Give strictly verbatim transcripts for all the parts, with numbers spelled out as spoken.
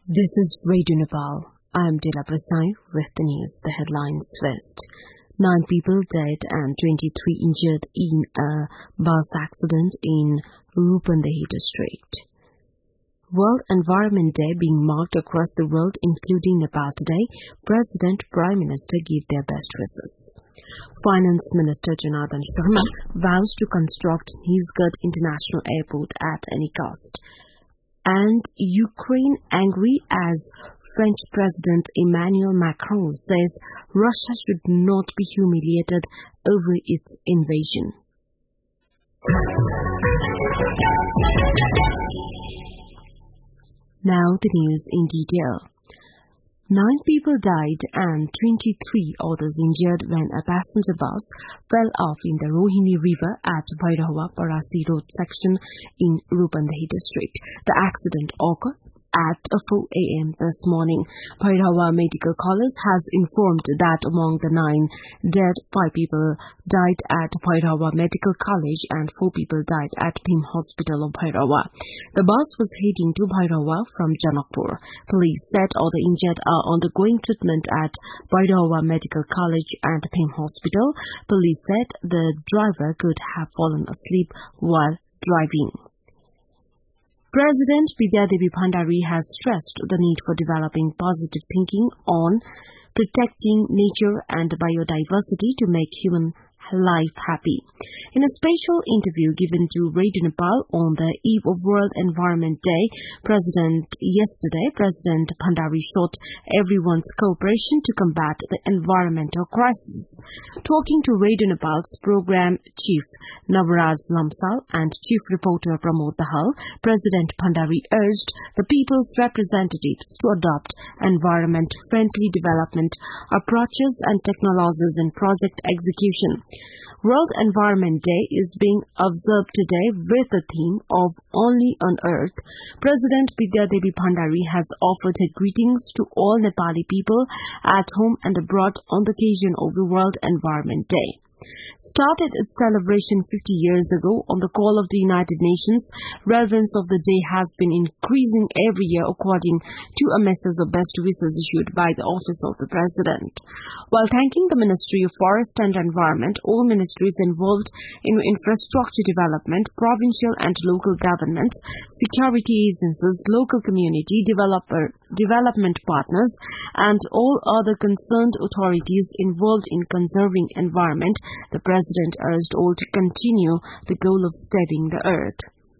This is Radio Nepal. I am Dila Prasai with the news. The headlines first. Nine people dead and twenty-three injured in a bus accident in Rupandehi district. World Environment Day being marked across the world, including Nepal today, President, Prime Minister gave their best wishes. Finance Minister Janardhan Sharma vows to construct Nisgat International Airport at any cost. And Ukraine angry as French President Emmanuel Macron says Russia should not be humiliated over its invasion. Now the news in detail. Nine people died and twenty-three others injured when a passenger bus fell off in the Rohini River at Bhairava Parasi Road section in Rupandehi district. The accident occurred at four a m this morning. Bhairava Medical College has informed that among the nine dead, five people died at Bhairava Medical College and four people died at Bhim Hospital of Bhairava. The bus was heading to Bhairava from Janakpur. Police said all the injured are undergoing treatment at Bhairava Medical College and Bhim Hospital. Police said the driver could have fallen asleep while driving. President Bidya Devi Bhandari has stressed the need for developing positive thinking on protecting nature and biodiversity to make human life happy. In a special interview given to Radio Nepal on the eve of World Environment Day, President yesterday, President Bhandari sought everyone's cooperation to combat the environmental crisis. Talking to Radio Nepal's program chief Navraj Lamsal and chief reporter Pramod Dahal, President Bhandari urged the people's representatives to adopt environment-friendly development approaches and technologies in project execution. World Environment Day is being observed today with the theme of Only on Earth. President Bidya Devi Bhandari has offered her greetings to all Nepali people at home and abroad on the occasion of the World Environment Day. Started its celebration fifty years ago on the call of the United Nations, relevance of the day has been increasing every year according to a message of best wishes issued by the Office of the President. While thanking the Ministry of Forest and Environment, all ministries involved in infrastructure development, provincial and local governments, security agencies, local community developer, development partners, and all other concerned authorities involved in conserving environment, the President urged all to continue the goal of saving the earth.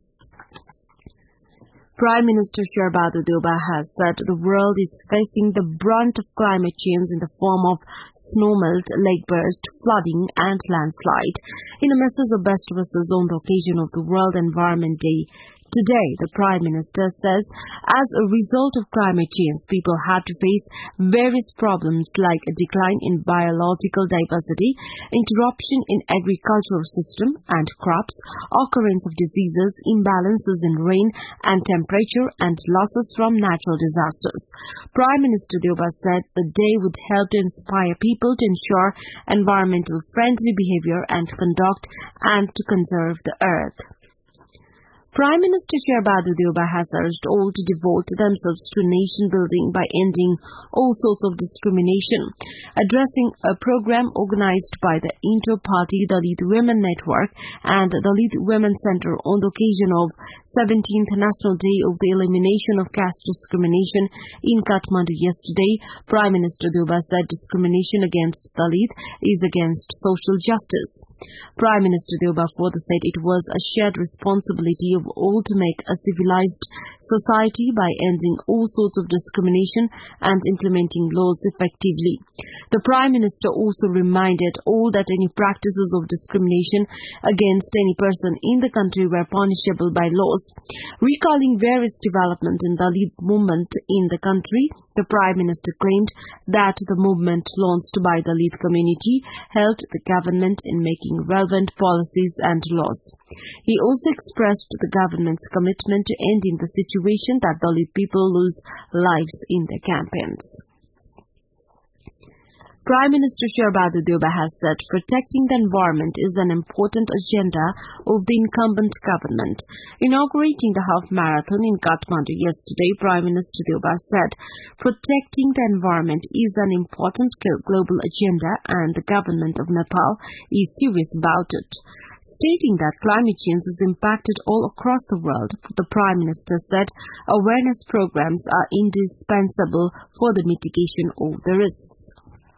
Prime Minister Sharbazu Deuba has said the world is facing the brunt of climate change in the form of snowmelt, lake burst, flooding and landslide. In a message of best wishes on the occasion of the World Environment Day today, the Prime Minister says, as a result of climate change, people have to face various problems like a decline in biological diversity, interruption in agricultural system and crops, occurrence of diseases, imbalances in rain and temperature, and losses from natural disasters. Prime Minister Deuba said the day would help to inspire people to ensure environmental friendly behavior and conduct and to conserve the earth. Prime Minister Sharbazu Deuba has urged all to devote themselves to nation building by ending all sorts of discrimination. Addressing a program organized by the Inter-Party Dalit Women Network and Dalit Women Center on the occasion of seventeenth National Day of the Elimination of Caste Discrimination in Kathmandu yesterday, Prime Minister Deuba said discrimination against Dalit is against social justice. Prime Minister Deuba further said it was a shared responsibility of all to make a civilized society by ending all sorts of discrimination and implementing laws effectively. The Prime Minister also reminded all that any practices of discrimination against any person in the country were punishable by laws. Recalling various developments in the Dalit movement in the country, the Prime Minister claimed that the movement launched by the Dalit community helped the government in making relevant policies and laws. He also expressed the government's commitment to ending the situation that Dalit people lose lives in their campaigns. Prime Minister Sharbadu Deuba has said protecting the environment is an important agenda of the incumbent government. Inaugurating the half marathon in Kathmandu yesterday, Prime Minister Deuba said protecting the environment is an important global agenda and the government of Nepal is serious about it. Stating that climate change is impacted all across the world, the Prime Minister said awareness programs are indispensable for the mitigation of the risks.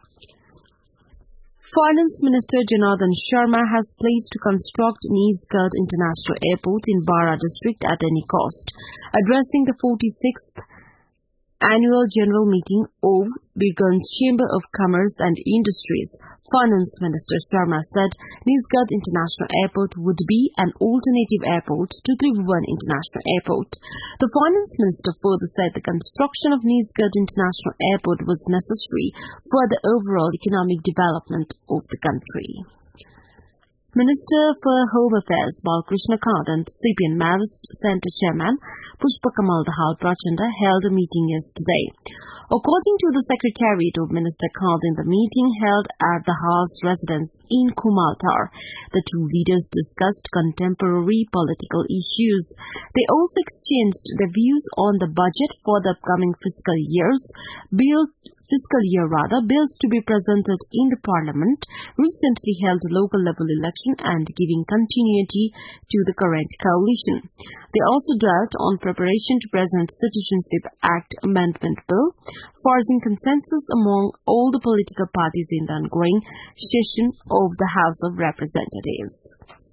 Finance Minister Janardhan Sharma has pledged to construct Nisgarh International Airport in Bara district at any cost. Addressing the forty-sixth Annual General Meeting of Birgunj Chamber of Commerce and Industries, Finance Minister Sharma said Nisgarh International Airport would be an alternative airport to Tribhuvan International Airport. The Finance Minister further said the construction of Nisgarh International Airport was necessary for the overall economic development of the country. Minister for Home Affairs Balkrishna Kant and C P N Maoist Centre Chairman Pushpakamal Dahal Prachanda held a meeting yesterday. According to the Secretariat of Minister Kant, in the meeting held at the Hal's residence in Kumaltar, the two leaders discussed contemporary political issues. They also exchanged their views on the budget for the upcoming fiscal years, bill fiscal year rather, bills to be presented in the Parliament, recently held a local level election and giving continuity to the current coalition. They also dwelt on preparation to present Citizenship Act Amendment Bill, forging consensus among all the political parties in the ongoing session of the House of Representatives.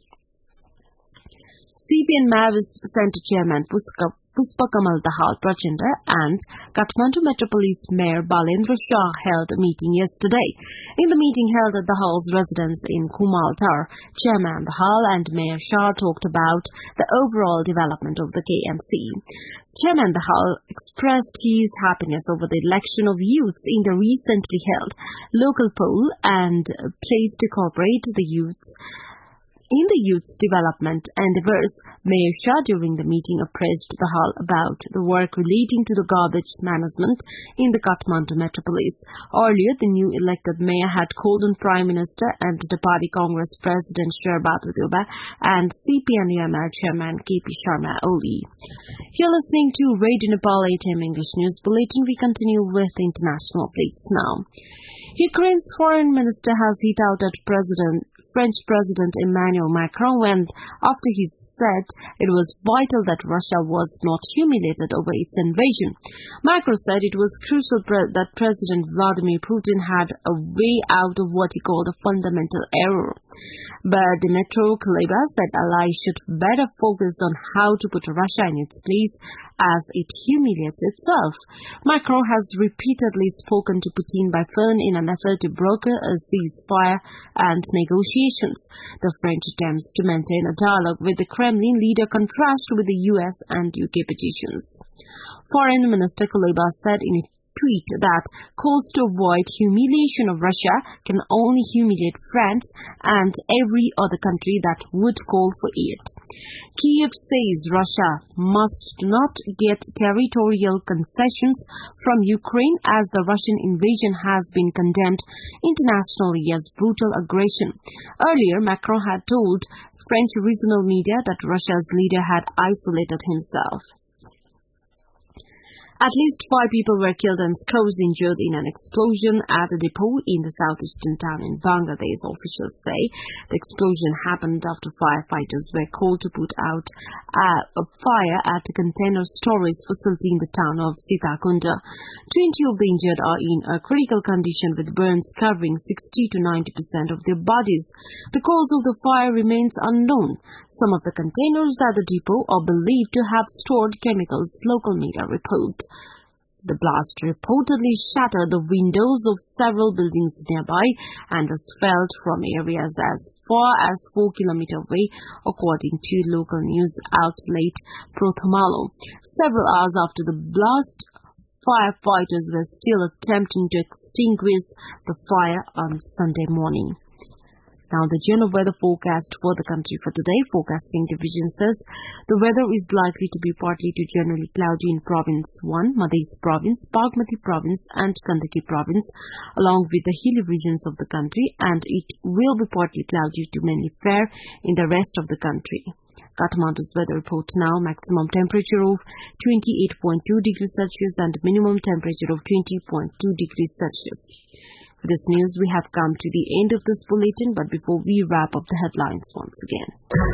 C P N Maoist Centre Chairman Pushpakamal Dahal Prachanda and Kathmandu Metropolis Mayor Balendra Shah held a meeting yesterday. In the meeting held at the Hal's residence in Kumaltar, Chairman Dahal and Mayor Shah talked about the overall development of the K M C. Chairman Dahal expressed his happiness over the election of youths in the recently held local poll and pledged to cooperate the youths in the youth's development endeavors. Mayor Shah during the meeting appraised the Hall about the work relating to the garbage management in the Kathmandu metropolis. Earlier, the new elected mayor had called on Prime Minister and the Party Congress President Sharbadu Deuba and C P N U M L Chairman K P Sharma Oli. You're listening to Radio Nepal eight A M English News Bulletin. We continue with international updates now. Ukraine's foreign minister has hit out at President French President Emmanuel Macron when, after he said it was vital that Russia was not humiliated over its invasion. Macron said it was crucial pre- that President Vladimir Putin had a way out of what he called a fundamental error. But Dmytro Kuleba said allies should better focus on how to put Russia in its place as it humiliates itself. Macron has repeatedly spoken to Putin by phone in an effort to broker a ceasefire and negotiations. The French attempts to maintain a dialogue with the Kremlin leader contrast with the U S and U K petitions. Foreign Minister Kuleba said in a tweet that calls to avoid humiliation of Russia can only humiliate France and every other country that would call for it. Kiev says Russia must not get territorial concessions from Ukraine as the Russian invasion has been condemned internationally as brutal aggression. Earlier, Macron had told French regional media that Russia's leader had isolated himself. At least five people were killed and scores injured in an explosion at a depot in the southeastern town in Bangladesh, officials say. The explosion happened after firefighters were called to put out a fire at a container storage facility in the town of Sitakunda. twenty of the injured are in a critical condition with burns covering sixty to ninety percent of their bodies. The cause of the fire remains unknown. Some of the containers at the depot are believed to have stored chemicals, local media report. The blast reportedly shattered the windows of several buildings nearby and was felt from areas as far as four kilometers away, according to local news outlet Prothomalo. Several hours after the blast, firefighters were still attempting to extinguish the fire on Sunday morning. Now, the general weather forecast for the country for today. Forecasting division says the weather is likely to be partly to generally cloudy in Province one, Madhya Province, Bagmati Province and Gandaki Province, along with the hilly regions of the country, and it will be partly cloudy to mainly fair in the rest of the country. Kathmandu's weather report now. Maximum temperature of twenty-eight point two degrees Celsius and minimum temperature of twenty point two degrees Celsius. With this news, we have come to the end of this bulletin, but before we wrap up the headlines once again.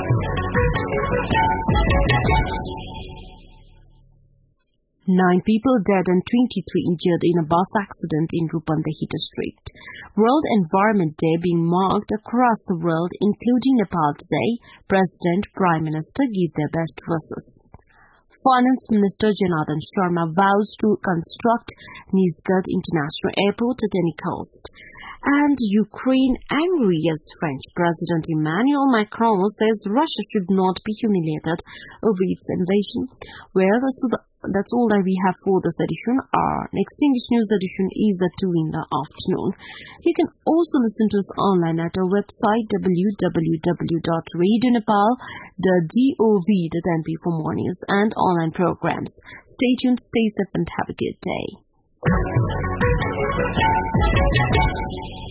Nine people dead and twenty-three injured in a bus accident in Rupandehi district. World Environment Day being marked across the world, including Nepal today. President, Prime Minister give their best wishes. Finance Minister Janardhan Sharma vows to construct Nizhgad International Airport at any cost. And Ukraine angry as French President Emmanuel Macron says Russia should not be humiliated over its invasion. Well, so the, that's all that we have for this edition. Our next English news edition is at two in the afternoon. You can also listen to us online at our website w w w dot radio nepal dot gov dot n p for more news and online programs. Stay tuned, stay safe and have a good day.